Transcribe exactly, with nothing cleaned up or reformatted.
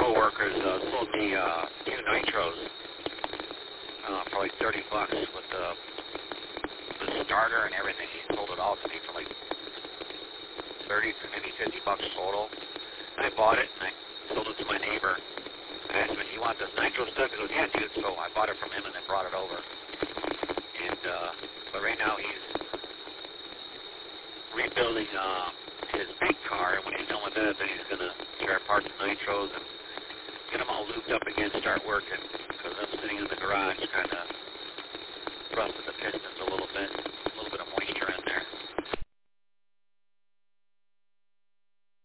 coworkers uh, sold me uh, two nitros uh, for like thirty bucks with the, the starter and everything. He sold it all to me for like thirty, maybe fifty bucks total. And I bought it and I sold it to my neighbor. I asked him, "Do you want this nitro stuff?" He goes, "Yeah, dude." So I bought it from him and then brought it over. And uh, but right now he's rebuilding uh, his big car, and when he's done with that, then he's gonna tear apart the nitros and get them all looped up again, start working. Because I'm sitting in the garage, kind of